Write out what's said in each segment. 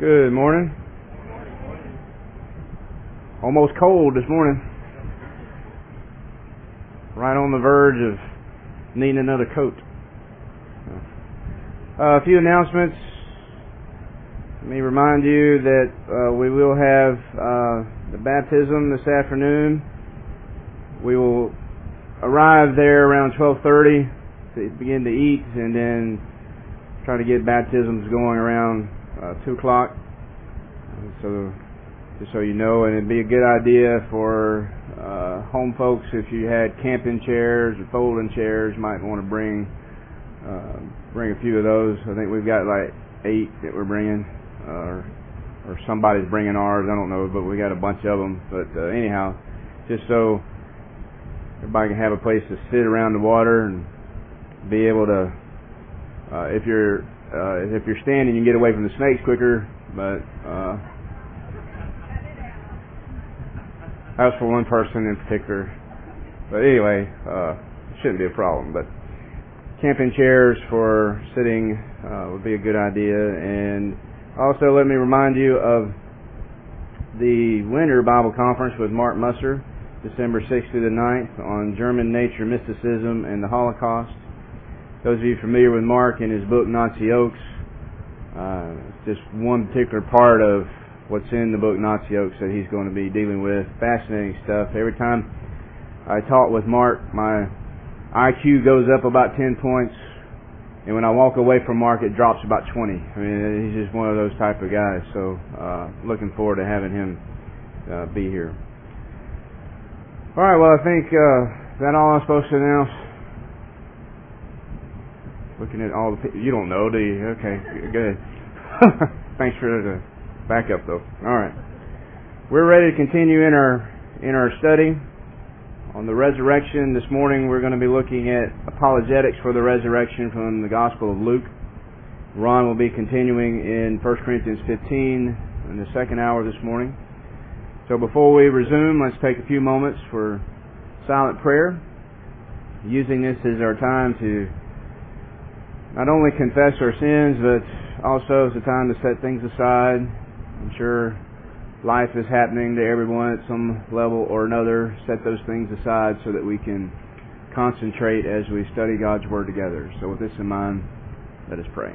Good morning. Almost cold this morning. Right on the verge of needing another coat. A few announcements. Let me remind you that we will have the baptism this afternoon. We will arrive there around 12:30 to begin to eat, and then try to get baptisms going around 2 o'clock. So, just so you know, and it'd be a good idea for home folks, if you had camping chairs or folding chairs, you might want to bring a few of those. I think we've got like 8 that we're bringing, or somebody's bringing ours, I don't know, but we got a bunch of them. But anyhow, just so everybody can have a place to sit around the water and be able to, if you're standing, you can get away from the snakes quicker, but that was for one person in particular. But anyway, it shouldn't be a problem. But camping chairs for sitting would be a good idea. And also, let me remind you of the Winter Bible Conference with Mark Musser, December 6th through the 9th, on German nature, mysticism, and the Holocaust. Those of you familiar with Mark and his book Nazi Oaks, it's just one particular part of what's in the book Nazi Oaks that he's going to be dealing with. Fascinating stuff. Every time I talk with Mark, my IQ goes up about 10 points, and when I walk away from Mark, it drops about 20. I mean, he's just one of those type of guys. So, looking forward to having him be here. All right. Well, I think is that all I'm supposed to announce? Looking at all the people, you don't know, do you? Okay, good. Thanks for the backup, though. All right, we're ready to continue in our study on the resurrection. This morning, we're going to be looking at apologetics for the resurrection from the Gospel of Luke. Ron will be continuing in 1 Corinthians 15 in the second hour this morning. So before we resume, let's take a few moments for silent prayer, using this as our time to not only confess our sins, but also it's a time to set things aside. I'm sure life is happening to everyone at some level or another. Set those things aside so that we can concentrate as we study God's Word together. So with this in mind, let us pray.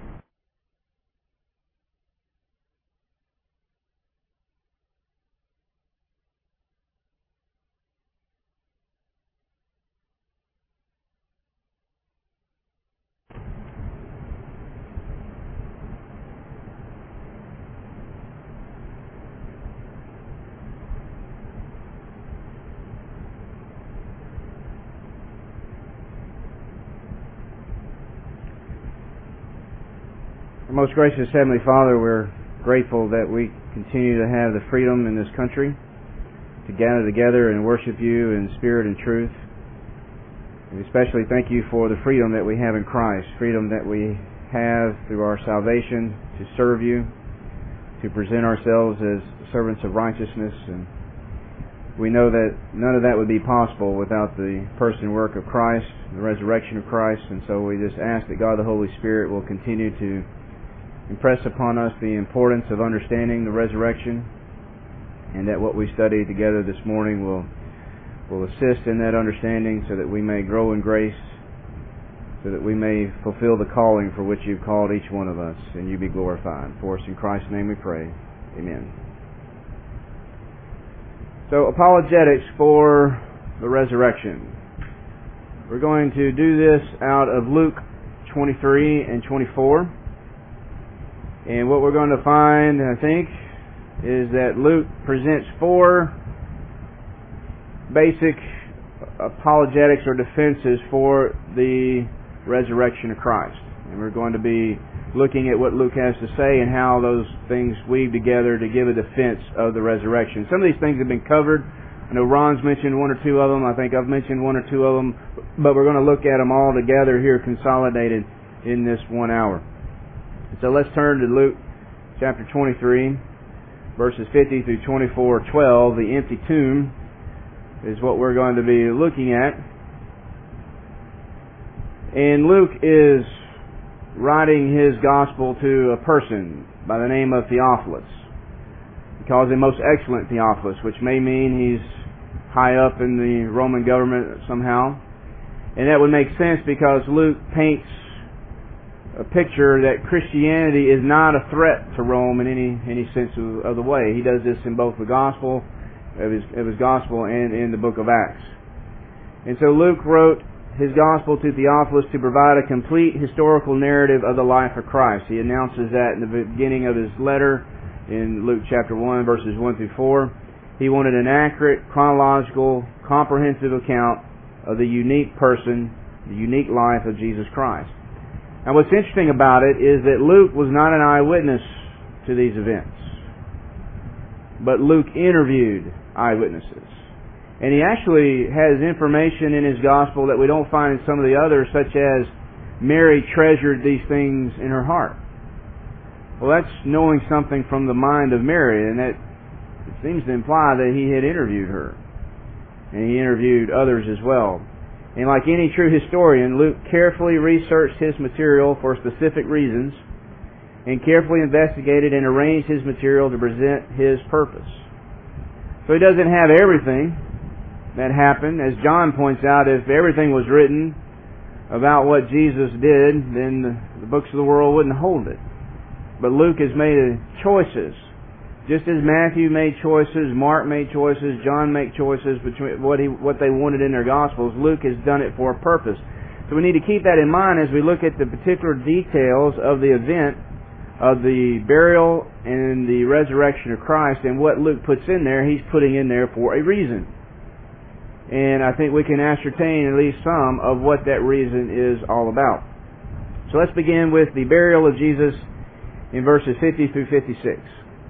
Most gracious Heavenly Father, we're grateful that we continue to have the freedom in this country to gather together and worship you in spirit and truth. And especially thank you for the freedom that we have in Christ, freedom that we have through our salvation to serve you, to present ourselves as servants of righteousness. And we know that none of that would be possible without the person and work of Christ, the resurrection of Christ. And so we just ask that God the Holy Spirit will continue to impress upon us the importance of understanding the resurrection, and that what we study together this morning will assist in that understanding, so that we may grow in grace, so that we may fulfill the calling for which you've called each one of us, and you be glorified. For us in Christ's name we pray. Amen. So, apologetics for the resurrection. We're going to do this out of Luke 23 and 24. And what we're going to find, I think, is that Luke presents 4 basic apologetics or defenses for the resurrection of Christ. And we're going to be looking at what Luke has to say and how those things weave together to give a defense of the resurrection. Some of these things have been covered. I know Ron's mentioned 1 or 2 of them. I think I've mentioned 1 or 2 of them. But we're going to look at them all together here, consolidated in this 1 hour. So let's turn to Luke chapter 23, verses 50 through 24:12. The empty tomb is what we're going to be looking at. And Luke is writing his gospel to a person. by the name of Theophilus. He calls him most excellent Theophilus, which may mean he's high up in the Roman government somehow. And that would make sense because Luke paints a picture that Christianity is not a threat to Rome in any sense of the way. He does this in both the gospel of his gospel and in the book of Acts. And so Luke wrote his gospel to Theophilus to provide a complete historical narrative of the life of Christ. He announces that in the beginning of his letter in Luke chapter 1, verses 1 through 4. He wanted an accurate, chronological, comprehensive account of the unique person, the unique life of Jesus Christ. Now what's interesting about it is that Luke was not an eyewitness to these events, but Luke interviewed eyewitnesses. And he actually has information in his gospel that we don't find in some of the others, such as Mary treasured these things in her heart. Well, that's knowing something from the mind of Mary, and that it seems to imply that he had interviewed her. And he interviewed others as well. And like any true historian, Luke carefully researched his material for specific reasons and carefully investigated and arranged his material to present his purpose. So he doesn't have everything that happened. As John points out, if everything was written about what Jesus did, then the books of the world wouldn't hold it. But Luke has made choices. Just as Matthew made choices, Mark made choices, John made choices between what they wanted in their Gospels, Luke has done it for a purpose. So we need to keep that in mind as we look at the particular details of the event of the burial and the resurrection of Christ, and what Luke puts in there, he's putting in there for a reason. And I think we can ascertain at least some of what that reason is all about. So let's begin with the burial of Jesus in verses 50 through 56.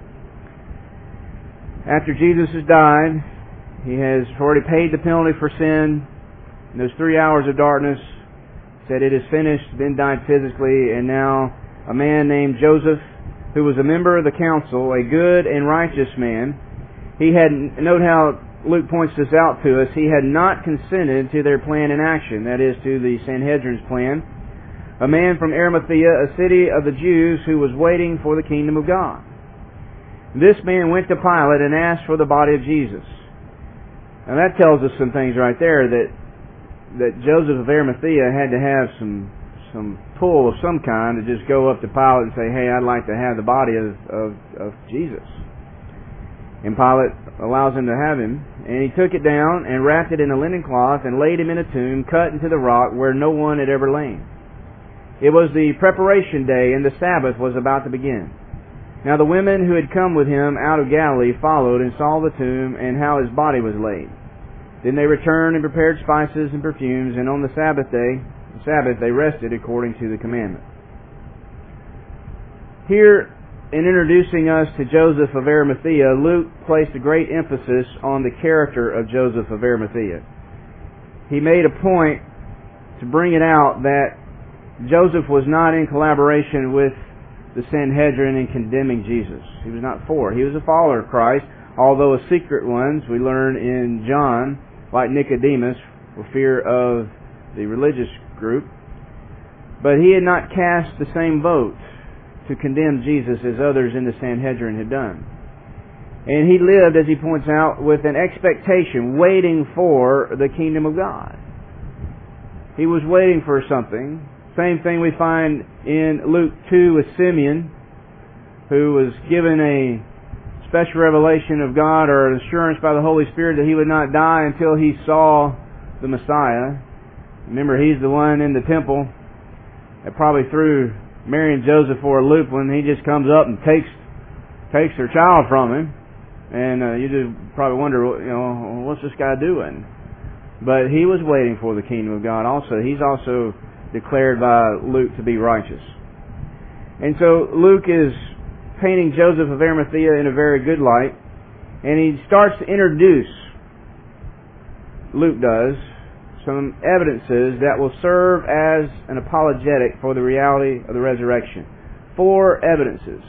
After Jesus has died, he has already paid the penalty for sin. In those 3 hours of darkness, said it is finished, then died physically, and now a man named Joseph, who was a member of the council, a good and righteous man, he had, note how Luke points this out to us, he had not consented to their plan in action, that is, to the Sanhedrin's plan, a man from Arimathea, a city of the Jews, who was waiting for the kingdom of God. This man went to Pilate and asked for the body of Jesus. Now that tells us some things right there, that Joseph of Arimathea had to have some pull of some kind to just go up to Pilate and say, hey, I'd like to have the body of Jesus. And Pilate allows him to have him, and he took it down and wrapped it in a linen cloth and laid him in a tomb cut into the rock where no one had ever lain. It was the preparation day, and the Sabbath was about to begin. Now the women who had come with him out of Galilee followed and saw the tomb and how his body was laid. Then they returned and prepared spices and perfumes, and on the Sabbath, they rested according to the commandment. Here, in introducing us to Joseph of Arimathea, Luke placed a great emphasis on the character of Joseph of Arimathea. He made a point to bring it out that Joseph was not in collaboration with the Sanhedrin in condemning Jesus. He was not for. He was a follower of Christ, although a secret one, we learn in John, like Nicodemus, for fear of the religious group. But he had not cast the same vote to condemn Jesus as others in the Sanhedrin had done. And he lived, as he points out, with an expectation, waiting for the kingdom of God. He was waiting for something. Same thing we find in Luke 2 with Simeon, who was given a special revelation of God or an assurance by the Holy Spirit that he would not die until he saw the Messiah. Remember, he's the one in the temple that probably threw Mary and Joseph for a loop when he just comes up and takes their child from him. And you just probably wonder, what's this guy doing? But he was waiting for the kingdom of God also. He's also declared by Luke to be righteous. And so Luke is painting Joseph of Arimathea in a very good light, and he starts to introduce, Luke does, some evidences that will serve as an apologetic for the reality of the resurrection. 4 evidences.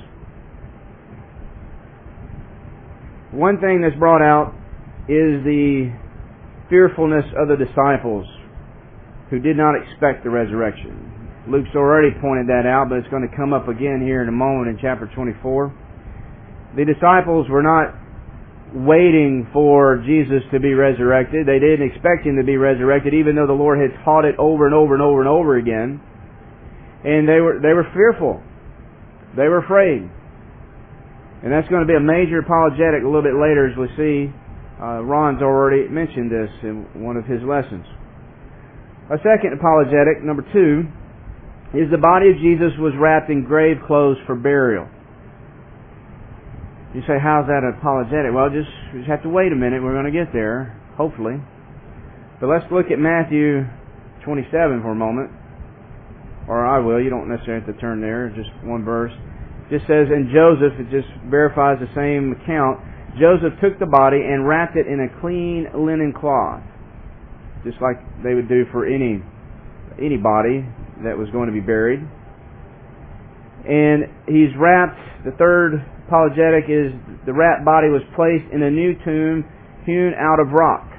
One thing that's brought out is the fearfulness of the disciples who did not expect the resurrection. Luke's already pointed that out, but it's going to come up again here in a moment in chapter 24. The disciples were not waiting for Jesus to be resurrected. They didn't expect Him to be resurrected, even though the Lord had taught it over and over and over and over again. And they were fearful. They were afraid. And that's going to be a major apologetic a little bit later as we see. Ron's already mentioned this in one of his lessons. A second apologetic, number 2, is the body of Jesus was wrapped in grave clothes for burial. You say, how's that apologetic? Well, just have to wait a minute. We're going to get there, hopefully. But let's look at Matthew 27 for a moment. Or I will. You don't necessarily have to turn there. Just one verse. It just says, and Joseph, it just verifies the same account. Joseph took the body and wrapped it in a clean linen cloth. Just like they would do for any body that was going to be buried. And he's wrapped, the third apologetic is the wrapped body was placed in a new tomb hewn out of rock.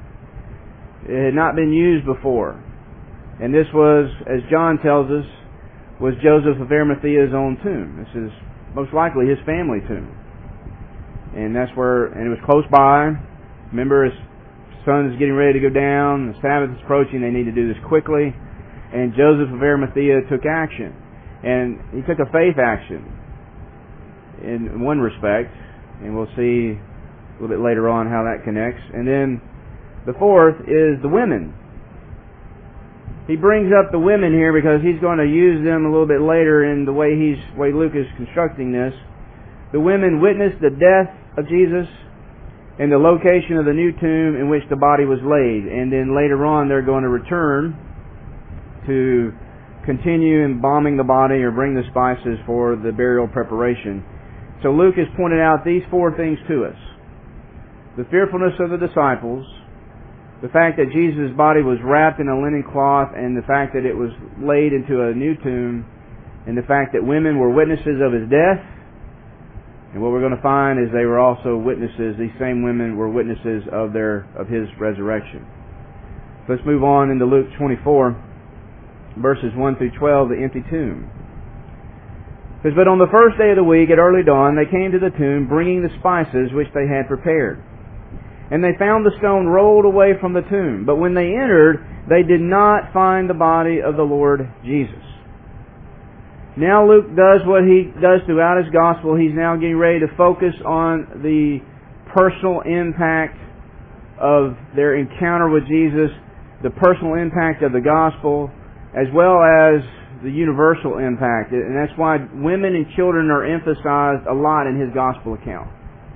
It had not been used before. And this was, as John tells us, was Joseph of Arimathea's own tomb. This is most likely his family tomb. And that's where, and it was close by. Remember, his son is getting ready to go down. The Sabbath is approaching. They need to do this quickly. And Joseph of Arimathea took action. And he took a faith action in one respect, and we'll see a little bit later on how that connects. And then the fourth is the women. He brings up the women here because he's going to use them a little bit later in the way Luke is constructing this. The women witnessed the death of Jesus and the location of the new tomb in which the body was laid. And then later on they're going to return to continue embalming the body or bring the spices for the burial preparation. So Luke has pointed out these 4 things to us. The fearfulness of the disciples, the fact that Jesus' body was wrapped in a linen cloth, and the fact that it was laid into a new tomb, and the fact that women were witnesses of His death. And what we're going to find is they were also witnesses, these same women were witnesses of His resurrection. So let's move on into Luke 24, verses 1 through 12, the empty tomb. It says, but on the first day of the week at early dawn they came to the tomb, bringing the spices which they had prepared. And they found the stone rolled away from the tomb. But when they entered, they did not find the body of the Lord Jesus. Now Luke does what he does throughout his gospel. He's now getting ready to focus on the personal impact of their encounter with Jesus, the personal impact of the gospel, as well as the universal impact. And that's why women and children are emphasized a lot in his gospel account.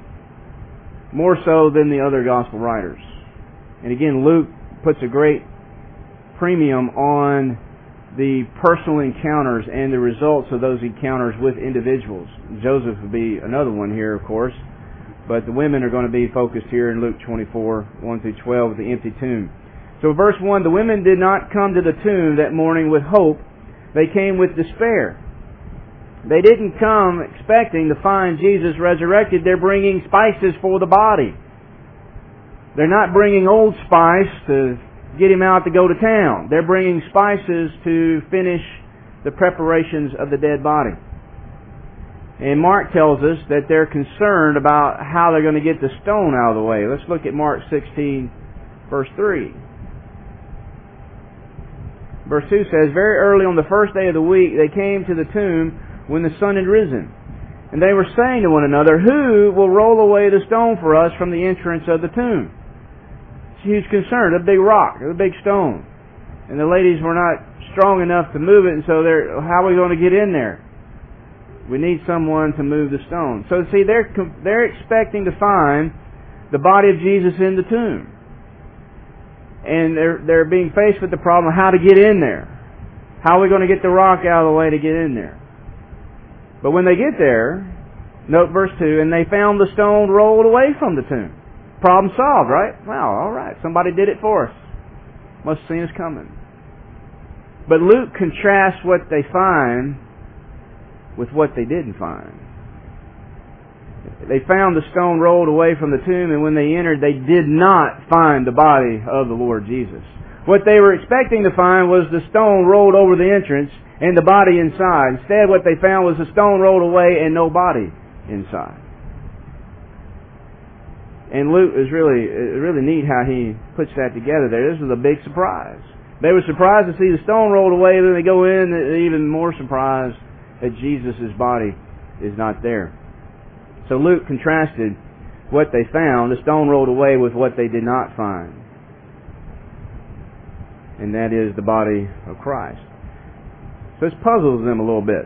More so than the other gospel writers. And again, Luke puts a great premium on the personal encounters and the results of those encounters with individuals. Joseph would be another one here, of course. But the women are going to be focused here in Luke 24, 1 through 12, the empty tomb. So verse 1, the women did not come to the tomb that morning with hope. They came with despair. They didn't come expecting to find Jesus resurrected. They're bringing spices for the body. They're not bringing old spice to get him out to go to town. They're bringing spices to finish the preparations of the dead body. And Mark tells us that they're concerned about how they're going to get the stone out of the way. Let's look at Mark 16, verse 3. Verse 2 says, very early on the first day of the week, they came to the tomb when the sun had risen. And they were saying to one another, who will roll away the stone for us from the entrance of the tomb? It's a huge concern, a big rock, a big stone. And the ladies were not strong enough to move it, and so how are we going to get in there? We need someone to move the stone. So see, they're expecting to find the body of Jesus in the tomb. And they're being faced with the problem of how to get in there. How are we going to get the rock out of the way to get in there? But when they get there, note verse 2, and they found the stone rolled away from the tomb. Problem solved, right? Wow, all right. Somebody did it for us. Must have seen us coming. But Luke contrasts what they find with what they didn't find. They found the stone rolled away from the tomb, and when they entered, they did not find the body of the Lord Jesus. What they were expecting to find was the stone rolled over the entrance and the body inside. Instead, what they found was the stone rolled away and no body inside. And Luke is really neat how he puts that together there. This was a big surprise. They were surprised to see the stone rolled away, and then they go in, even more surprised that Jesus' body is not there. So Luke contrasted what they found, the stone rolled away, with what they did not find. And that is the body of Christ. So this puzzles them a little bit.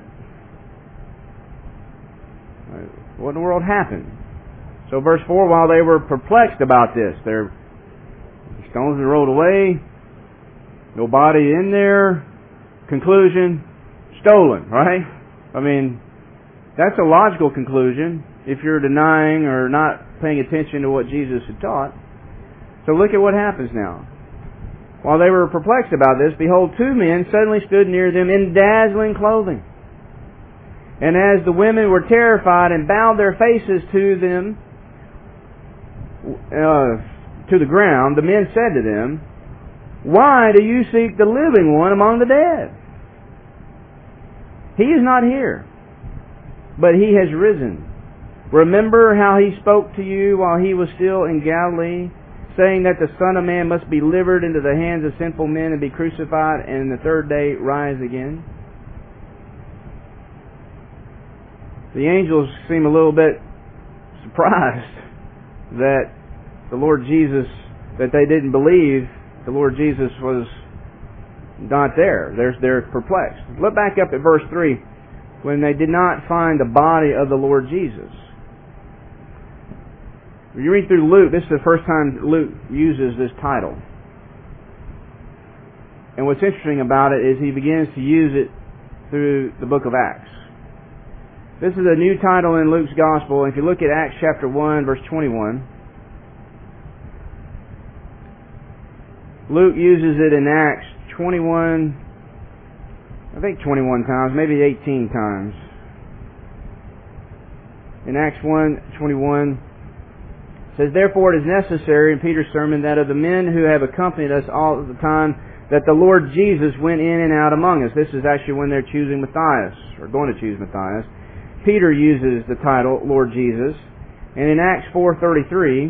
What in the world happened? So verse 4, while they were perplexed about this, their stones were rolled away, no body in there, conclusion, stolen, right? I mean, that's a logical conclusion if you're denying or not paying attention to what Jesus had taught. So look at what happens now. While they were perplexed about this, behold, two men suddenly stood near them in dazzling clothing. And as the women were terrified and bowed their faces to them, to the ground, the men said to them, "Why do you seek the living one among the dead? He is not here, but he has risen. Remember how he spoke to you while he was still in Galilee, saying that the Son of Man must be delivered into the hands of sinful men and be crucified, and in the third day rise again." The angels seem a little bit surprised that the Lord Jesus, that they didn't believe the Lord Jesus was not there. They're perplexed. Look back up at verse 3, when they did not find the body of the Lord Jesus. When you read through Luke, this is the first time Luke uses this title. And what's interesting about it is he begins to use it through the book of Acts. This is a new title in Luke's Gospel. If you look at Acts chapter 1, verse 21, Luke uses it in Acts 21, I think 21 times, maybe 18 times. In Acts 1:21, it says, "Therefore it is necessary," in Peter's sermon, "that of the men who have accompanied us all the time, that the Lord Jesus went in and out among us." This is actually when they're choosing Matthias, or going to choose Matthias. Peter uses the title Lord Jesus. And in Acts 4:33,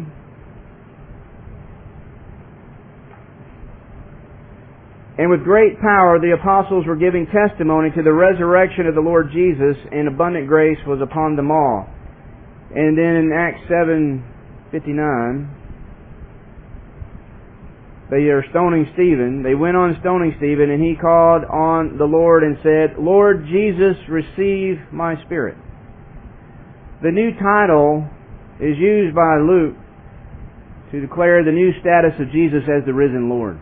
"And with great power the apostles were giving testimony to the resurrection of the Lord Jesus, and abundant grace was upon them all." And then in Acts 7:59, they are stoning Stephen. They went on stoning Stephen, and he called on the Lord and said, "Lord Jesus, receive my spirit." The new title is used by Luke to declare the new status of Jesus as the risen Lord.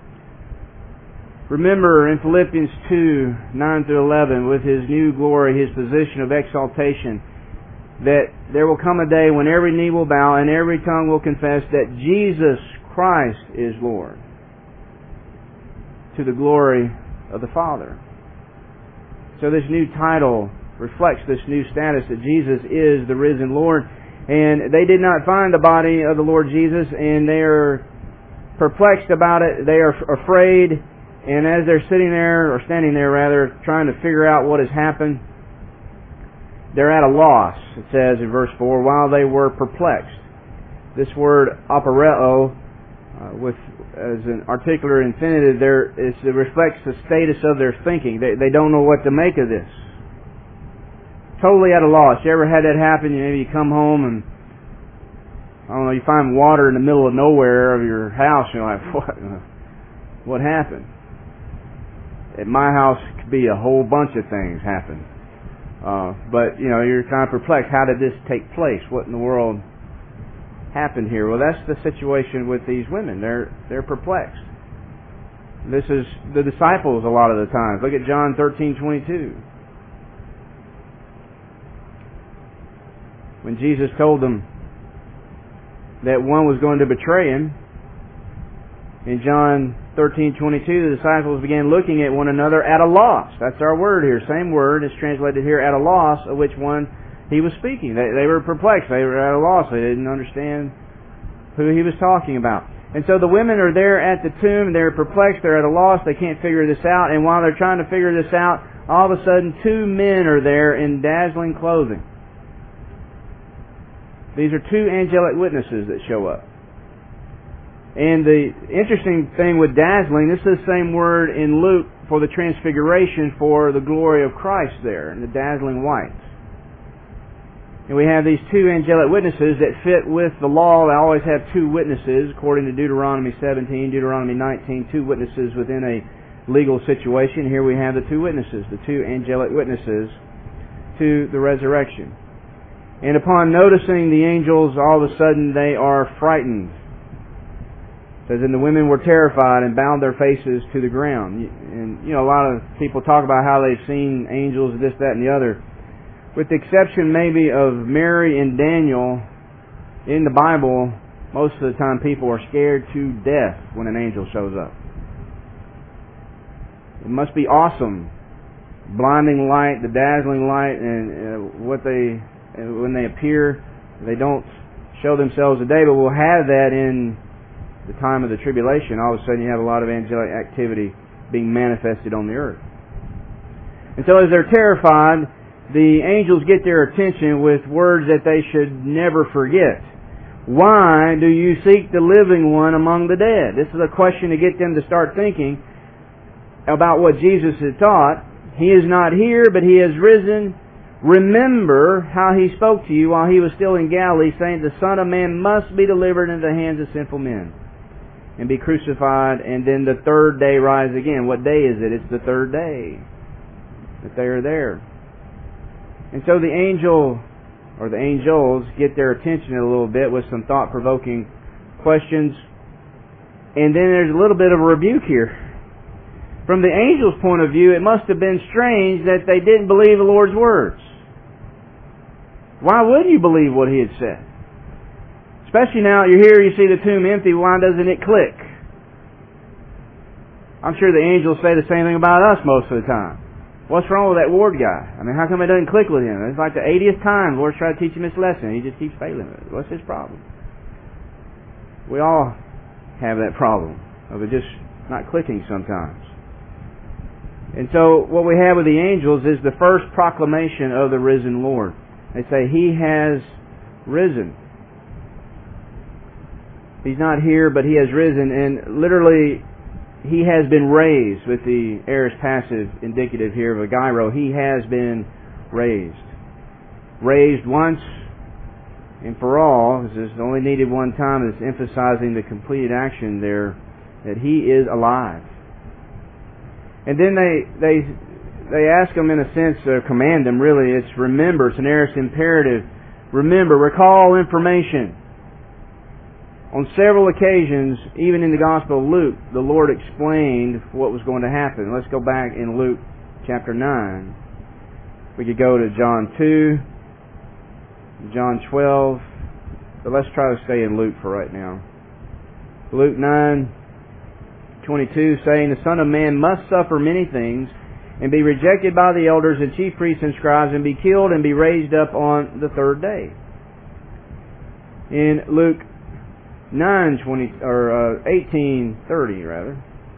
Remember in Philippians 2:9-11, with his new glory, his position of exaltation, that there will come a day when every knee will bow and every tongue will confess that Jesus Christ is Lord, to the glory of the Father. So this new title reflects this new status that Jesus is the risen Lord. And they did not find the body of the Lord Jesus, and they are perplexed about it. They are afraid. And as they're sitting there, or standing there rather, trying to figure out what has happened, they're at a loss, it says in verse 4, while they were perplexed. This word aporeo, as an articular infinitive, it reflects the status of their thinking. They don't know what to make of this. Totally at a loss. You ever had that happen? Maybe you come home and, I don't know, you find water in the middle of nowhere of your house, and you're like, what happened? At my house, it could be a whole bunch of things happen. But, you're kind of perplexed. How did this take place? What in the world happened here? Well, that's the situation with these women. They're perplexed. This is the disciples a lot of the times. Look at John 13:22. When Jesus told them that one was going to betray him, in John 13:22, the disciples began looking at one another at a loss. That's our word here. Same word is translated here, at a loss, of which one he was speaking. They were perplexed. They were at a loss. They didn't understand who he was talking about. And so the women are there at the tomb, they're perplexed, they're at a loss, they can't figure this out, and while they're trying to figure this out, all of a sudden 2 men are there in dazzling clothing. These are 2 angelic witnesses that show up. And the interesting thing with dazzling, this is the same word in Luke for the transfiguration for the glory of Christ there, in the dazzling white. And we have these 2 angelic witnesses that fit with the law. They always have 2 witnesses, according to Deuteronomy 17, Deuteronomy 19, 2 witnesses within a legal situation. Here we have the 2 witnesses, the 2 angelic witnesses to the resurrection. And upon noticing the angels, all of a sudden they are frightened. It says, and the women were terrified and bowed their faces to the ground. And, a lot of people talk about how they've seen angels, this, that, and the other. With the exception maybe of Mary and Daniel, in the Bible, most of the time people are scared to death when an angel shows up. It must be awesome. Blinding light, the dazzling light, and when they appear, they don't show themselves today, but we'll have that in the time of the tribulation. All of a sudden you have a lot of angelic activity being manifested on the earth. And so as they're terrified, the angels get their attention with words that they should never forget. Why do you seek the living one among the dead? This is a question to get them to start thinking about what Jesus had taught. He is not here, but He has risen. Remember how He spoke to you while He was still in Galilee, saying, the Son of Man must be delivered into the hands of sinful men and be crucified, and then the 3rd day rise again. What day is it? It's the 3rd day that they are there. And so the angel, or the angels, get their attention a little bit with some thought-provoking questions. And then there's a little bit of a rebuke here. From the angel's point of view, it must have been strange that they didn't believe the Lord's words. Why would you believe what He had said? Especially now you're here, you see the tomb empty, why doesn't it click? I'm sure the angels say the same thing about us most of the time. What's wrong with that Ward guy? I mean, how come it doesn't click with him? It's like the 80th time the Lord's trying to teach him this lesson. He just keeps failing with it. What's his problem? We all have that problem of it just not clicking sometimes. And so what we have with the angels is the first proclamation of the risen Lord. They say, He has risen. He's not here, but He has risen. And literally, He has been raised, with the aorist passive indicative here of a gyro. He has been raised. Raised once and for all. This is only needed one time. It's emphasizing the completed action there, that He is alive. And then they ask Him, in a sense, command Him, really. It's remember. It's an aorist imperative. Remember, recall information. On several occasions, even in the Gospel of Luke, the Lord explained what was going to happen. Let's go back in Luke chapter 9. We could go to John 2, John 12, but let's try to stay in Luke for right now. Luke 9:22, saying, the Son of Man must suffer many things, and be rejected by the elders and chief priests and scribes, and be killed and be raised up on the 3rd day. In Luke 18:30 rather.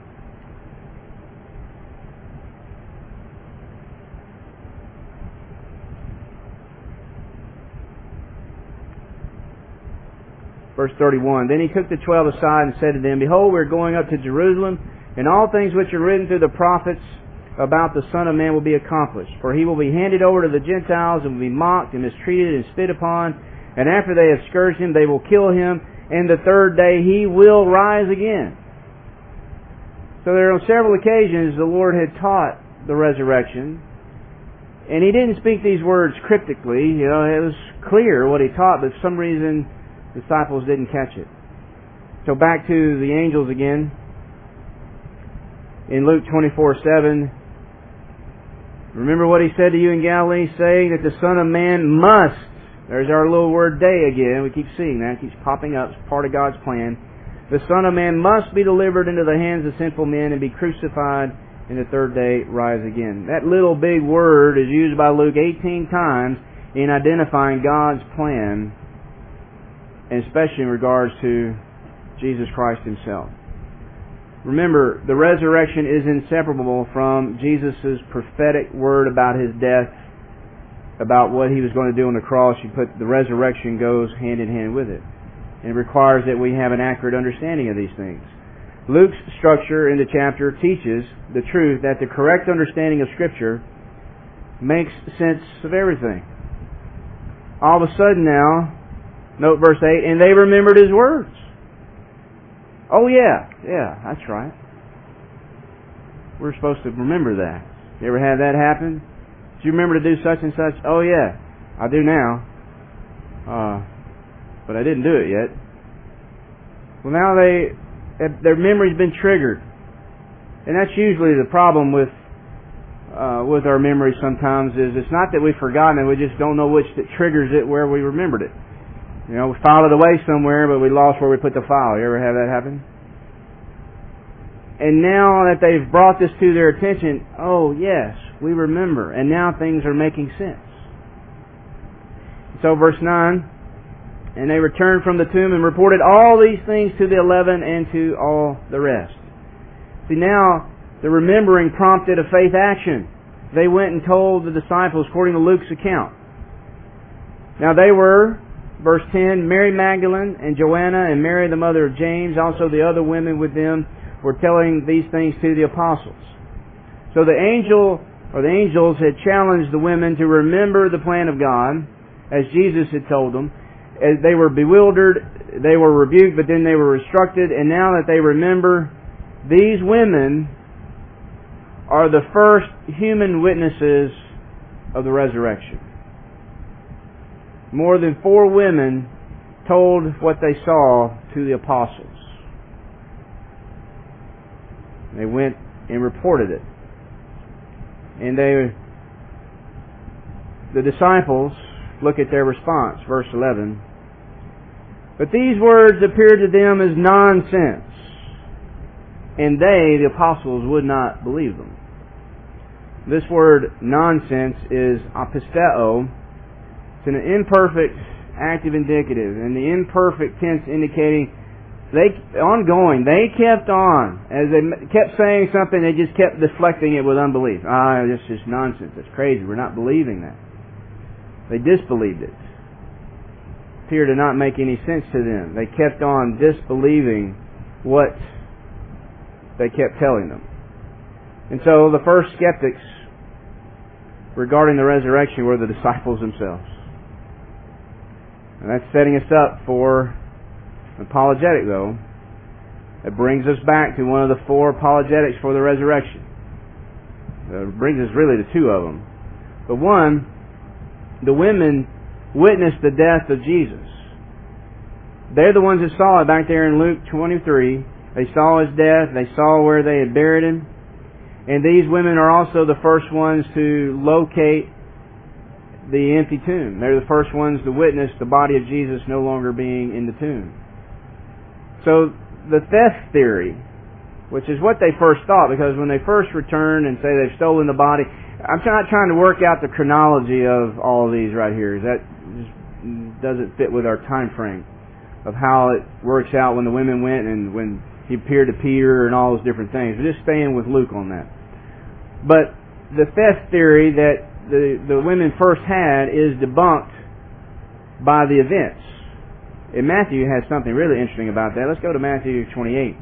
Verse 31. Then He took the 12 aside and said to them, behold, we are going up to Jerusalem, and all things which are written through the prophets about the Son of Man will be accomplished. For He will be handed over to the Gentiles, and will be mocked and mistreated and spit upon, and after they have scourged Him, they will kill Him, and the 3rd day He will rise again. So there on several occasions the Lord had taught the resurrection, and He didn't speak these words cryptically. It was clear what He taught, but for some reason the disciples didn't catch it. So back to the angels again. In Luke 24:7, remember what He said to you in Galilee, saying that the Son of Man must. There's our little word day again. We keep seeing that. It keeps popping up. It's part of God's plan. The Son of Man must be delivered into the hands of sinful men and be crucified, and the 3rd day rise again. That little big word is used by Luke 18 times in identifying God's plan, and especially in regards to Jesus Christ Himself. Remember, the resurrection is inseparable from Jesus' prophetic word about His death, about what He was going to do on the cross. The resurrection goes hand in hand with it. And it requires that we have an accurate understanding of these things. Luke's structure in the chapter teaches the truth that the correct understanding of Scripture makes sense of everything. All of a sudden now, note verse 8, and they remembered His words. Oh yeah, that's right. We're supposed to remember that. You ever had that happen? Do you remember to do such and such? Oh yeah, I do now. But I didn't do it yet. Well, now their memory's been triggered. And that's usually the problem with our memory sometimes, is it's not that we've forgotten it, we just don't know which that triggers it where we remembered it. You know, we filed it away somewhere, but we lost where we put the file. You ever have that happen? And now that they've brought this to their attention, oh yes, we remember. And now things are making sense. So verse 9, and they returned from the tomb and reported all these things to the 11 and to all the rest. See, now the remembering prompted a faith action. They went and told the disciples according to Luke's account. Now they were, verse 10, Mary Magdalene and Joanna and Mary the mother of James, also the other women with them, were telling these things to the apostles. So the angels had challenged the women to remember the plan of God, as Jesus had told them. As they were bewildered, they were rebuked, but then they were instructed, and now that they remember, these women are the first human witnesses of the resurrection. More than 4 women told what they saw to the apostles. They went and reported it. And the disciples, look at their response, verse 11. But these words appeared to them as nonsense, and they, the apostles, would not believe them. This word nonsense is apisteo. It's an imperfect active indicative, and the imperfect tense indicating they kept on. As they kept saying something, they just kept deflecting it with unbelief. This is just nonsense. That's crazy. We're not believing that. They disbelieved it. It appeared to not make any sense to them. They kept on disbelieving what they kept telling them. And so the first skeptics regarding the resurrection were the disciples themselves. And that's setting us up for apologetic, though. It brings us back to one of the 4 apologetics for the resurrection. It brings us really to 2 of them. But one, the women witnessed the death of Jesus. They're the ones that saw it back there in Luke 23. They saw His death. They saw where they had buried Him. And these women are also the first ones to locate the empty tomb. They're the first ones to witness the body of Jesus no longer being in the tomb. So the theft theory, which is what they first thought, because when they first return and say they've stolen the body, I'm not trying to work out the chronology of all of these right here. That just doesn't fit with our time frame of how it works out when the women went and when He appeared to Peter and all those different things. We're just staying with Luke on that. But the theft theory that the women first had is debunked by the events. And Matthew has something really interesting about that. Let's go to Matthew 28.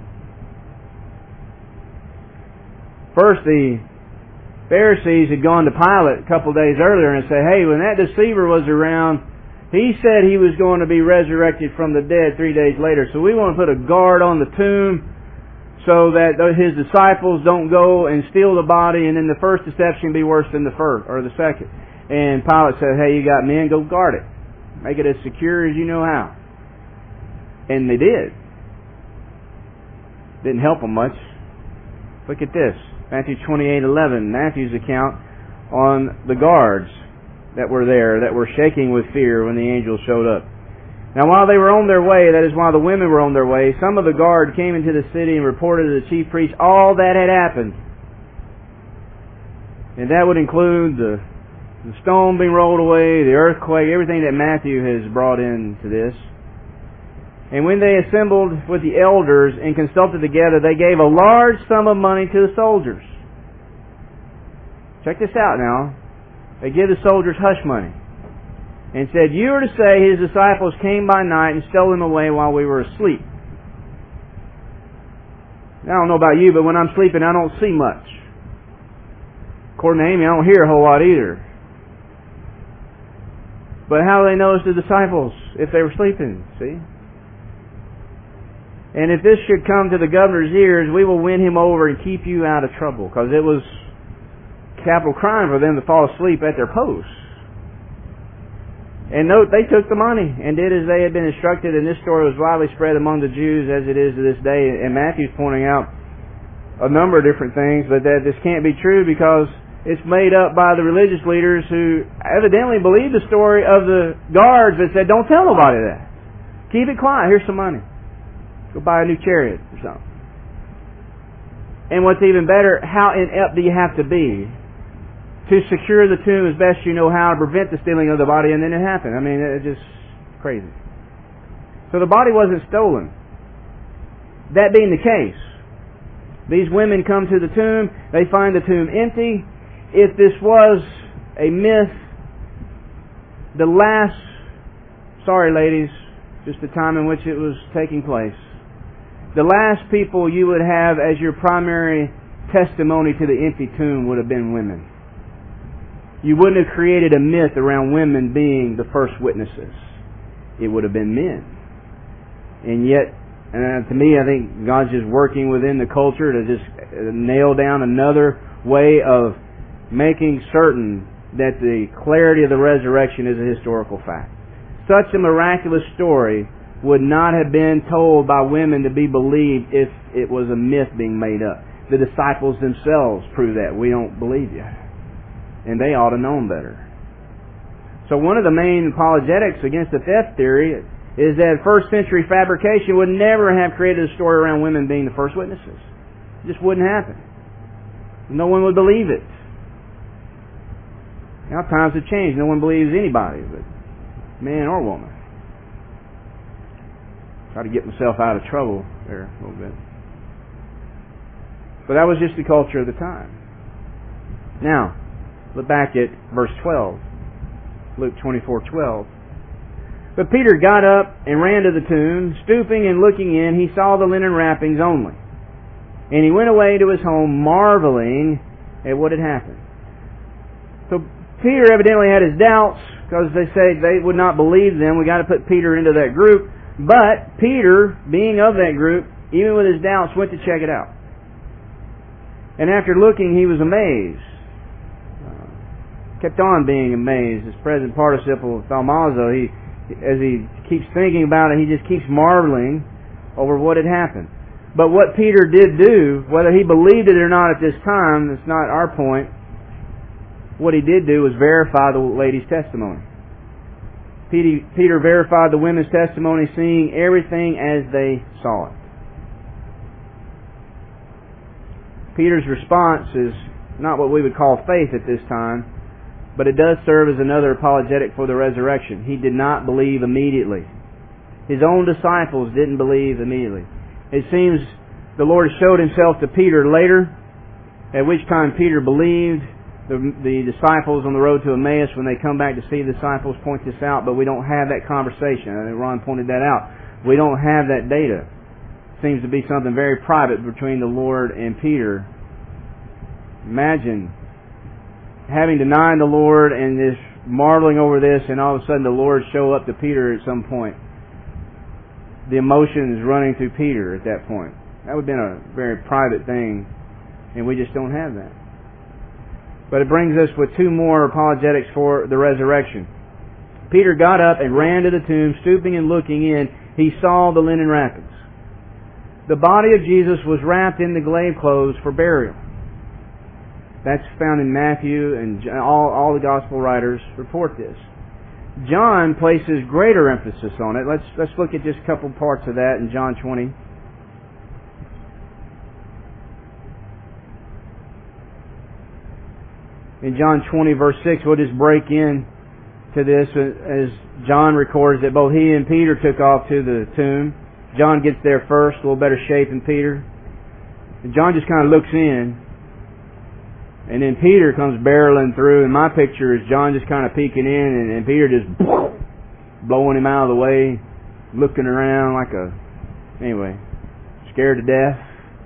First, the Pharisees had gone to Pilate a couple days earlier and said, hey, when that deceiver was around, he said he was going to be resurrected from the dead 3 days later. So we want to put a guard on the tomb so that his disciples don't go and steal the body, and then the first deception be worse than the first or the second. And Pilate said, hey, you got men, go guard it. Make it as secure as you know how. And they did. Didn't help them much. Look at this. Matthew 28:11, Matthew's account on the guards that were there, that were shaking with fear when the angels showed up. Now while they were on their way, that is while the women were on their way, some of the guard came into the city and reported to the chief priests all that had happened. And that would include the stone being rolled away, the earthquake, everything that Matthew has brought into this. And when they assembled with the elders and consulted together, they gave a large sum of money to the soldiers. Check this out now. They give the soldiers hush money and said, "You are to say his disciples came by night and stole him away while we were asleep." Now, I don't know about you, but when I'm sleeping, I don't see much. According to Amy, I don't hear a whole lot either. But how do they know it's the disciples if they were sleeping? See? And if this should come to the governor's ears, we will win him over and keep you out of trouble. Because it was capital crime for them to fall asleep at their posts. And note, they took the money and did as they had been instructed, and this story was widely spread among the Jews as it is to this day. And Matthew's pointing out a number of different things, but that this can't be true because it's made up by the religious leaders who evidently believed the story of the guards that said, "Don't tell nobody that. Keep it quiet. Here's some money. Go buy a new chariot or something." And what's even better, how inept do you have to be to secure the tomb as best you know how, to prevent the stealing of the body, and then it happened? I mean, it's just crazy. So the body wasn't stolen. That being the case, these women come to the tomb, they find the tomb empty. If this was a myth, the last, sorry ladies, just the time in which it was taking place, the last people you would have as your primary testimony to the empty tomb would have been women. You wouldn't have created a myth around women being the first witnesses. It would have been men. And yet, to me, I think God's just working within the culture to just nail down another way of making certain that the clarity of the resurrection is a historical fact. Such a miraculous story would not have been told by women to be believed if it was a myth being made up. The disciples themselves prove that. We don't believe you. And they ought to known better. So one of the main apologetics against the theft theory is that first century fabrication would never have created a story around women being the first witnesses. It just wouldn't happen. No one would believe it. Now times have changed. No one believes anybody, but man or woman. Try to get myself out of trouble there a little bit. But that was just the culture of the time. Now, look back at verse 12. Luke 24:12. But Peter got up and ran to the tomb. Stooping and looking in, he saw the linen wrappings only. And he went away to his home, marveling at what had happened. So Peter evidently had his doubts, because they say they would not believe them. We got to put Peter into that group. But Peter, being of that group, even with his doubts, went to check it out. And after looking, he was amazed. Kept on being amazed. His present participle, thaumazo, as he keeps thinking about it, he just keeps marveling over what had happened. But what Peter did do, whether he believed it or not at this time, that's not our point. What he did do was verify the lady's testimony. Peter verified the women's testimony, seeing everything as they saw it. Peter's response is not what we would call faith at this time, but it does serve as another apologetic for the resurrection. He did not believe immediately. His own disciples didn't believe immediately. It seems the Lord showed Himself to Peter later, at which time Peter believed. The disciples on the road to Emmaus, when they come back to see the disciples, point this out, but we don't have that conversation. I think Ron pointed that out. We don't have that data. It seems to be something very private between the Lord and Peter. Imagine having denied the Lord and just marveling over this, and all of a sudden the Lord show up to Peter at some point. The emotion is running through Peter at that point. That would have been a very private thing, and we just don't have that. But it brings us with two more apologetics for the resurrection. Peter got up and ran to the tomb, stooping and looking in. He saw the linen wrappings. The body of Jesus was wrapped in the grave clothes for burial. That's found in Matthew, and all the gospel writers report this. John places greater emphasis on it. Let's look at just a couple parts of that in John 20. In John 20, verse 6, we'll just break in to this as John records that both he and Peter took off to the tomb. John gets there first, a little better shape than Peter. And John just kind of looks in. And then Peter comes barreling through. And my picture is John just kind of peeking in, and Peter just blowing him out of the way, looking around like anyway, scared to death.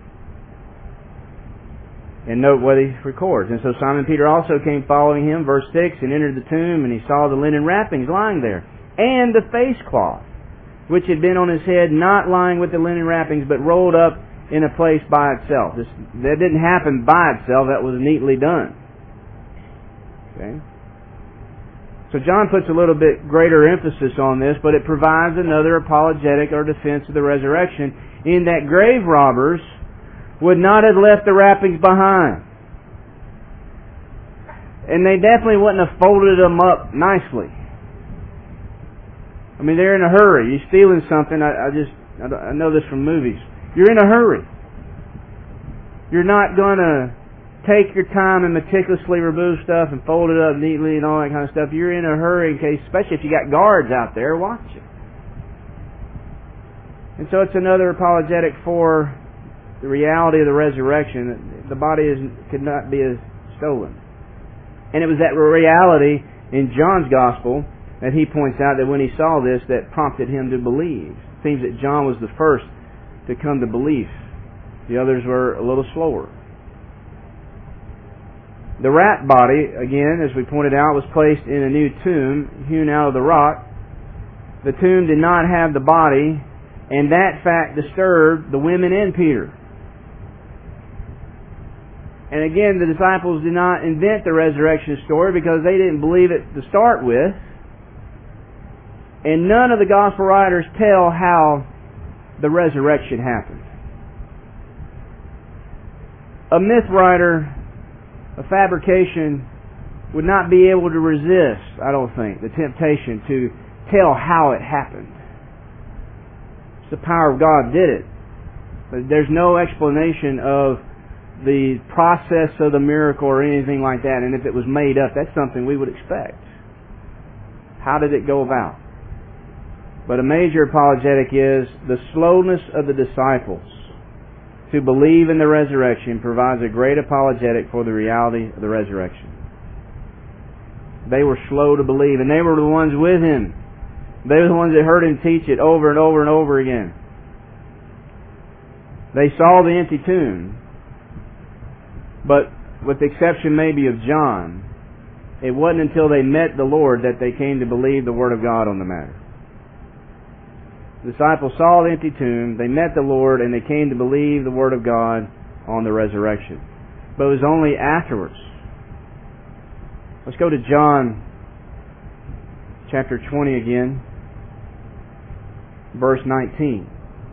And note what he records. And so Simon Peter also came following him, verse 6, and entered the tomb, and he saw the linen wrappings lying there, and the face cloth, which had been on his head, not lying with the linen wrappings, but rolled up in a place by itself. That didn't happen by itself. That was neatly done. Okay? So John puts a little bit greater emphasis on this, but it provides another apologetic or defense of the resurrection in that grave robbers would not have left the wrappings behind. And they definitely wouldn't have folded them up nicely. I mean, they're in a hurry. You're stealing something. I know this from movies. You're in a hurry. You're not going to take your time and meticulously remove stuff and fold it up neatly and all that kind of stuff. You're in a hurry in case, especially if you got guards out there watching. And so it's another apologetic for the reality of the resurrection. The body could not be stolen. And it was that reality in John's Gospel that he points out that when he saw this, that prompted him to believe. It seems that John was the first to come to belief. The others were a little slower. The rat body, again, as we pointed out, was placed in a new tomb hewn out of the rock. The tomb did not have the body, and that fact disturbed the women and Peter. And again, the disciples did not invent the resurrection story because they didn't believe it to start with. And none of the gospel writers tell how the resurrection happened. A myth writer, a fabrication, would not be able to resist, I don't think, the temptation to tell how it happened. It's the power of God did it. But there's no explanation of the process of the miracle or anything like that. And if it was made up, that's something we would expect. How did it go about? But a major apologetic is the slowness of the disciples to believe in the resurrection provides a great apologetic for the reality of the resurrection. They were slow to believe, and they were the ones with him. They were the ones that heard him teach it over and over and over again. They saw the empty tomb, but with the exception maybe of John, it wasn't until they met the Lord that they came to believe the Word of God on the matter. The disciples saw the empty tomb, they met the Lord, and they came to believe the Word of God on the resurrection. But it was only afterwards. Let's go to John chapter 20 again, verse 19.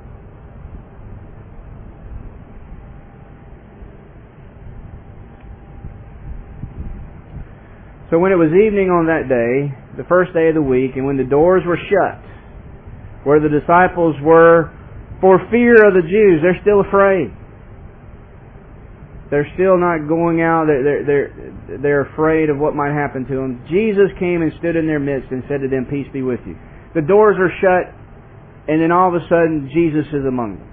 So when it was evening on that day, the first day of the week, and when the doors were shut, where the disciples were, for fear of the Jews, they're still afraid. They're still not going out. They're afraid of what might happen to them. Jesus came and stood in their midst and said to them, "Peace be with you." The doors are shut, and then all of a sudden, Jesus is among them.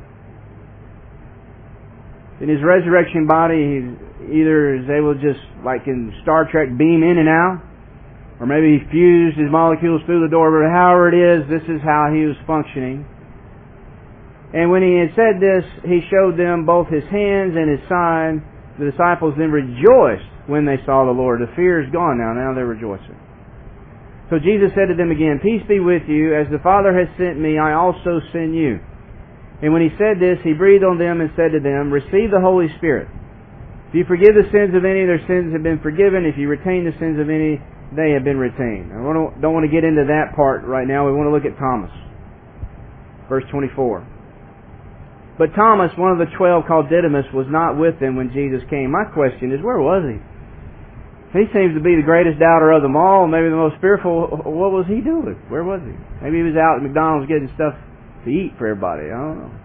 In his resurrection body, he either is able to just, like in Star Trek, beam in and out, or maybe he fused his molecules through the door, but however it is, this is how he was functioning. And when he had said this, he showed them both his hands and his side. The disciples then rejoiced when they saw the Lord. The fear is gone now. Now they're rejoicing. So Jesus said to them again, "Peace be with you. As the Father has sent me, I also send you." And when he said this, he breathed on them and said to them, "Receive the Holy Spirit. If you forgive the sins of any, their sins have been forgiven. If you retain the sins of any, they have been retained." I don't want to get into that part right now. We want to look at Thomas. Verse 24. But Thomas, one of the 12 called Didymus, was not with them when Jesus came. My question is, where was he? He seems to be the greatest doubter of them all, maybe the most fearful. What was he doing? Where was he? Maybe he was out at McDonald's getting stuff to eat for everybody. I don't know.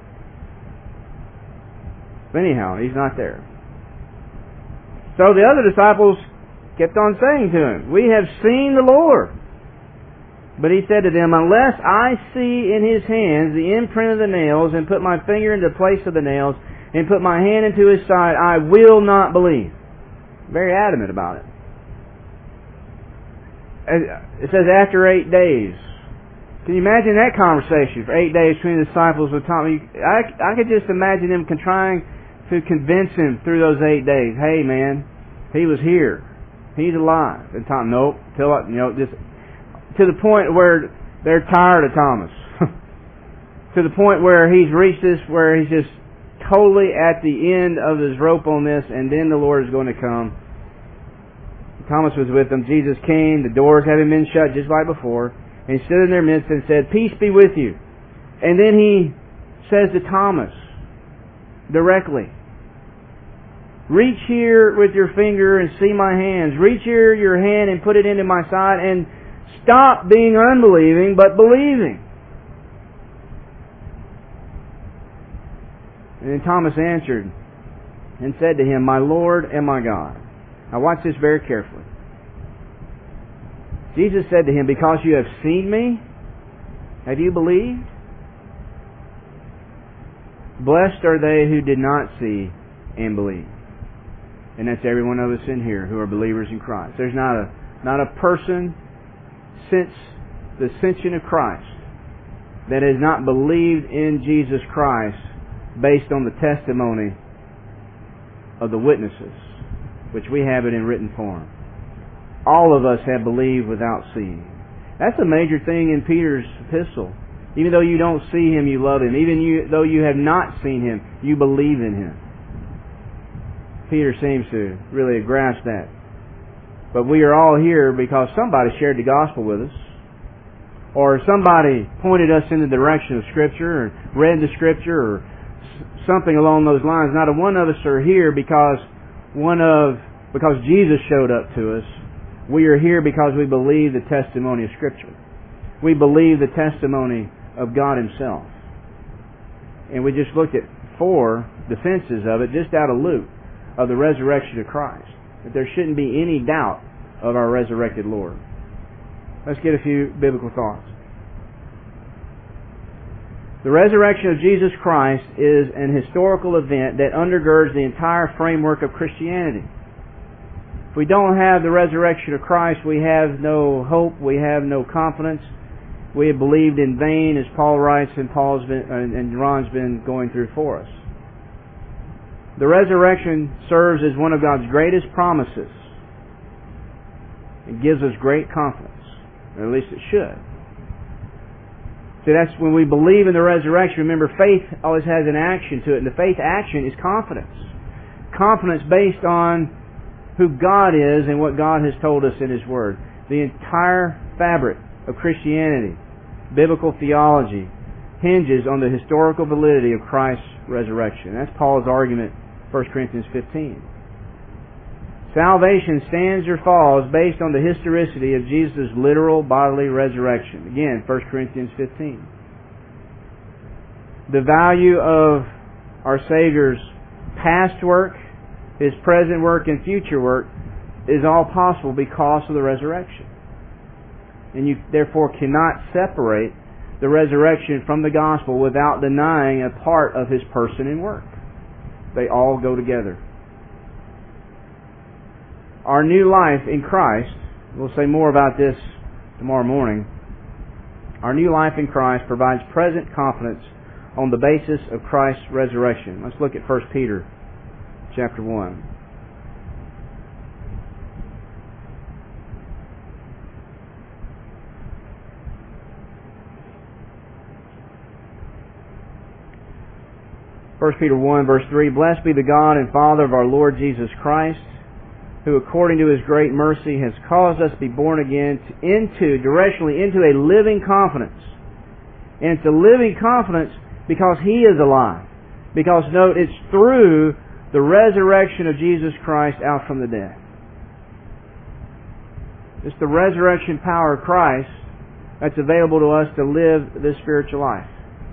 But anyhow, he's not there. So the other disciples kept on saying to him, "We have seen the Lord." But he said to them, unless I see in his hands the imprint of the nails, and put my finger into the place of the nails, and put my hand into his side, I will not believe. Very adamant about it. It says after 8 days. Can you imagine that conversation for 8 days between the disciples with Thomas? I could just imagine them trying to convince him through those 8 days. Hey man, he was here. He's alive. And Thomas, nope. Just to the point where they're tired of Thomas. To the point where he's reached this, where he's just totally at the end of his rope on this, and then the Lord is going to come. Thomas was with them. Jesus came. The doors having been shut just like before. And he stood in their midst and said, peace be with you. And then he says to Thomas directly, reach here with your finger and see my hands. Reach here your hand and put it into my side, and stop being unbelieving but believing. And then Thomas answered and said to him, my Lord and my God. Now watch this very carefully. Jesus said to him, because you have seen me, have you believed? Blessed are they who did not see and believe. And that's every one of us in here who are believers in Christ. There's not a person since the ascension of Christ that has not believed in Jesus Christ based on the testimony of the witnesses, which we have it in written form. All of us have believed without seeing. That's a major thing in Peter's epistle. Even though you don't see him, you love him. Even though you have not seen him, you believe in him. Peter seems to really grasp that. But we are all here because somebody shared the gospel with us, or somebody pointed us in the direction of Scripture, or read the Scripture, or something along those lines. Not a one of us are here because Jesus showed up to us. We are here because we believe the testimony of Scripture. We believe the testimony of God Himself. And we just looked at 4 defenses of it, just out of Luke, of the resurrection of Christ. That there shouldn't be any doubt of our resurrected Lord. Let's get a few biblical thoughts. The resurrection of Jesus Christ is an historical event that undergirds the entire framework of Christianity. If we don't have the resurrection of Christ, we have no hope, we have no confidence. We have believed in vain, as Paul writes, and Ron's been going through for us. The resurrection serves as one of God's greatest promises. It gives us great confidence, or at least it should. See, that's when we believe in the resurrection. Remember, faith always has an action to it, and the faith action is confidence. Confidence based on who God is and what God has told us in His Word. The entire fabric of Christianity, biblical theology, hinges on the historical validity of Christ's resurrection. That's Paul's argument, 1 Corinthians 15. Salvation stands or falls based on the historicity of Jesus' literal bodily resurrection. Again, 1 Corinthians 15. The value of our Savior's past work, His present work, and future work is all possible because of the resurrection. And you therefore cannot separate the resurrection from the gospel without denying a part of His person and work. They all go together. Our new life in Christ, we'll say more about this tomorrow morning. Our new life in Christ provides present confidence on the basis of Christ's resurrection. Let's look at 1 Peter chapter 1. First Peter 1 verse 3, Blessed be the God and Father of our Lord Jesus Christ, who according to His great mercy has caused us to be born again directionally into a living confidence. And it's a living confidence because He is alive. Because note, it's through the resurrection of Jesus Christ out from the dead. It's the resurrection power of Christ that's available to us to live this spiritual life.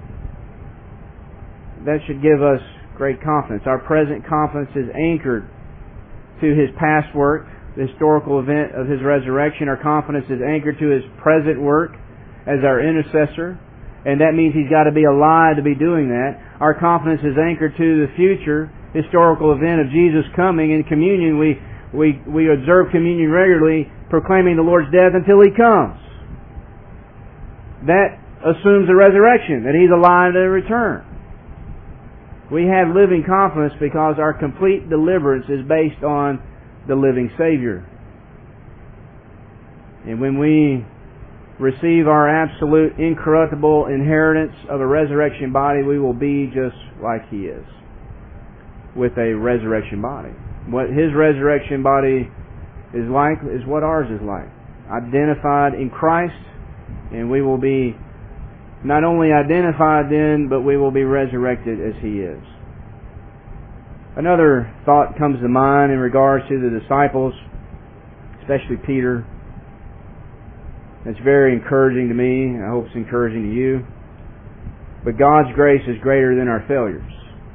That should give us great confidence. Our present confidence is anchored to His past work, the historical event of His resurrection. Our confidence is anchored to His present work, as our intercessor, and that means He's got to be alive to be doing that. Our confidence is anchored to the future historical event of Jesus coming. In communion, we observe communion regularly, proclaiming the Lord's death until He comes. That assumes the resurrection, that He's alive to return. We have living confidence because our complete deliverance is based on the living Savior. And when we receive our absolute incorruptible inheritance of a resurrection body, we will be just like He is, with a resurrection body. What His resurrection body is like is what ours is like. Identified in Christ, and we will be not only identified then, but we will be resurrected as He is. Another thought comes to mind in regards to the disciples, especially Peter. It's very encouraging to me. I hope it's encouraging to you. But God's grace is greater than our failures.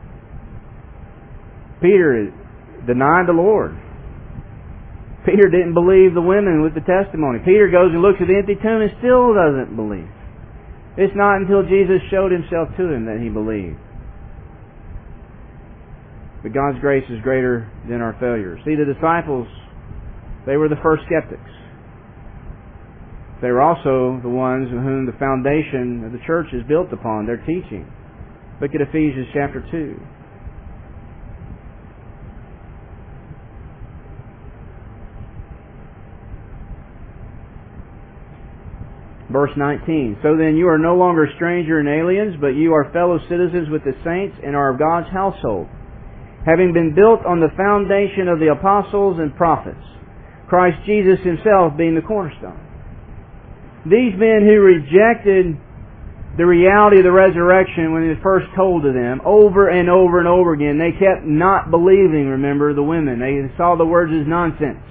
Peter denied the Lord. Peter didn't believe the women with the testimony. Peter goes and looks at the empty tomb and still doesn't believe. It's not until Jesus showed Himself to him that he believed. But God's grace is greater than our failures. See, the disciples, they were the first skeptics. They were also the ones in whom the foundation of the church is built upon, their teaching. Look at Ephesians chapter 2. Verse 19, So then you are no longer strangers and aliens, but you are fellow citizens with the saints and are of God's household, having been built on the foundation of the apostles and prophets, Christ Jesus Himself being the cornerstone. These men who rejected the reality of the resurrection when it was first told to them, over and over and over again, they kept not believing, remember, the women. They saw the words as nonsense.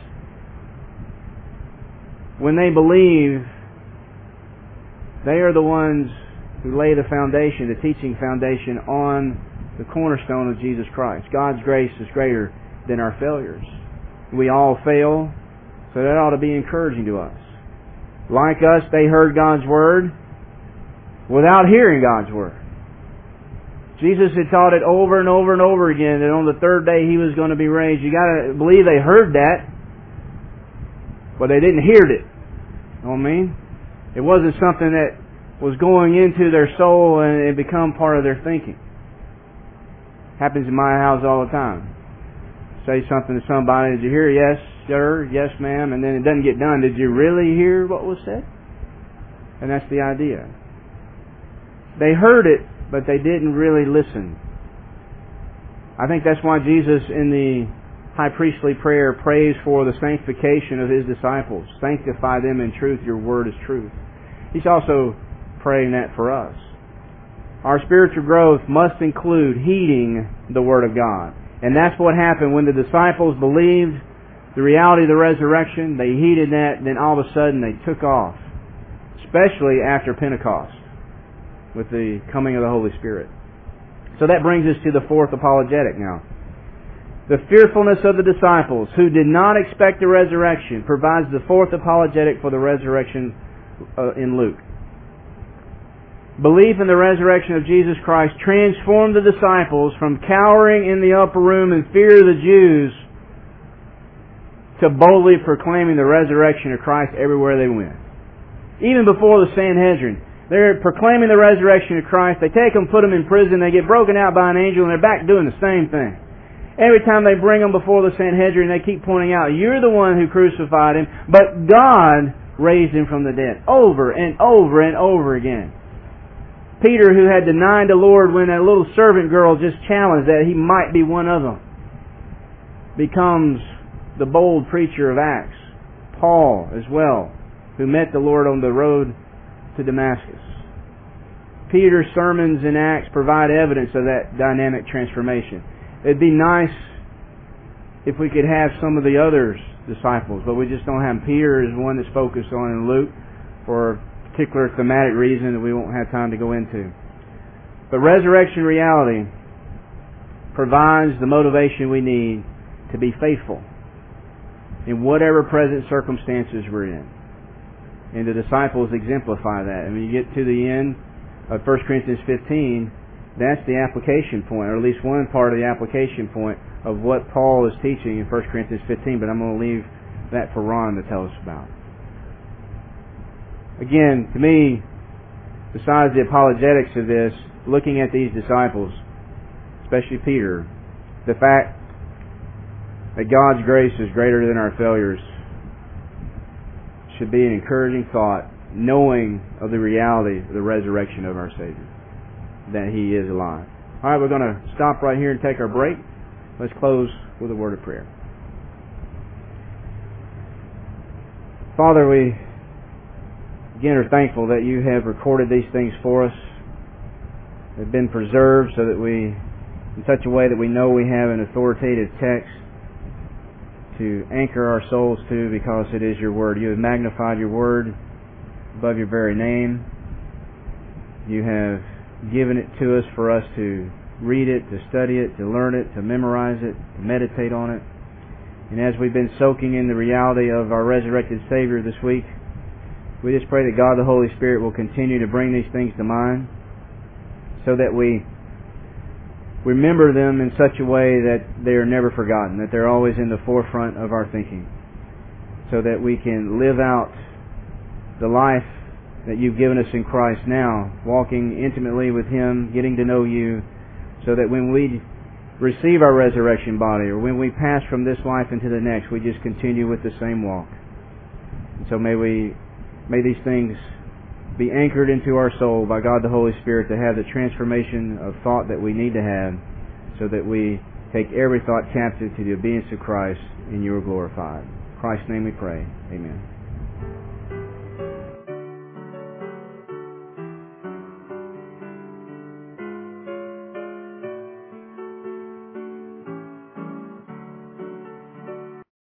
When they believe, they are the ones who lay the foundation, the teaching foundation, on the cornerstone of Jesus Christ. God's grace is greater than our failures. We all fail, so that ought to be encouraging to us. Like us, they heard God's Word without hearing God's Word. Jesus had taught it over and over and over again that on the third day He was going to be raised. You got to believe they heard that, but they didn't hear it. You know what I mean? It wasn't something that was going into their soul and it become part of their thinking. Happens in my house all the time. Say something to somebody, did you hear? Yes, sir. Yes, ma'am. And then it doesn't get done. Did you really hear what was said? And that's the idea. They heard it, but they didn't really listen. I think that's why Jesus in the high priestly prayer prays for the sanctification of His disciples. Sanctify them in truth. Your word is truth. He's also praying that for us. Our spiritual growth must include heeding the Word of God. And that's what happened when the disciples believed the reality of the resurrection. They heeded that, then all of a sudden they took off. Especially after Pentecost, with the coming of the Holy Spirit. So that brings us to the fourth apologetic now. The fearfulness of the disciples who did not expect the resurrection provides the fourth apologetic for the resurrection in Luke. Belief in the resurrection of Jesus Christ transformed the disciples from cowering in the upper room in fear of the Jews to boldly proclaiming the resurrection of Christ everywhere they went. Even before the Sanhedrin, they're proclaiming the resurrection of Christ. They take them, put them in prison, they get broken out by an angel, and they're back doing the same thing. Every time they bring them before the Sanhedrin, they keep pointing out, you're the one who crucified Him, but God raised Him from the dead. Over and over and over again. Peter, who had denied the Lord when that little servant girl just challenged that he might be one of them, becomes the bold preacher of Acts. Paul, as well, who met the Lord on the road to Damascus. Peter's sermons in Acts provide evidence of that dynamic transformation. It'd be nice if we could have some of the other disciples, but we just don't have. Peter is one that's focused on in Luke for a particular thematic reason that we won't have time to go into. But resurrection reality provides the motivation we need to be faithful in whatever present circumstances we're in. And the disciples exemplify that. And when you get to the end of 1 Corinthians 15, that's the application point, or at least one part of the application point of what Paul is teaching in 1 Corinthians 15, but I'm going to leave that for Ron to tell us about. Again, to me, besides the apologetics of this, looking at these disciples, especially Peter, the fact that God's grace is greater than our failures should be an encouraging thought, knowing of the reality of the resurrection of our Savior, that He is alive. All right, we're going to stop right here and take our break. Let's close with a word of prayer. Father, we again are thankful that You have recorded these things for us. They've been preserved so that we, in such a way that we know we have an authoritative text to anchor our souls to, because it is Your Word. You have magnified Your Word above Your very name. You have given it to us for us to read it, to study it, to learn it, to memorize it, to meditate on it. And as we've been soaking in the reality of our resurrected Savior this week, we just pray that God the Holy Spirit will continue to bring these things to mind so that we remember them in such a way that they are never forgotten, that they're always in the forefront of our thinking, so that we can live out the life that You've given us in Christ now, walking intimately with Him, getting to know You, so that when we receive our resurrection body, or when we pass from this life into the next, we just continue with the same walk. And so may these things be anchored into our soul by God the Holy Spirit to have the transformation of thought that we need to have, so that we take every thought captive to the obedience of Christ, and You are glorified. In Christ's name we pray. Amen.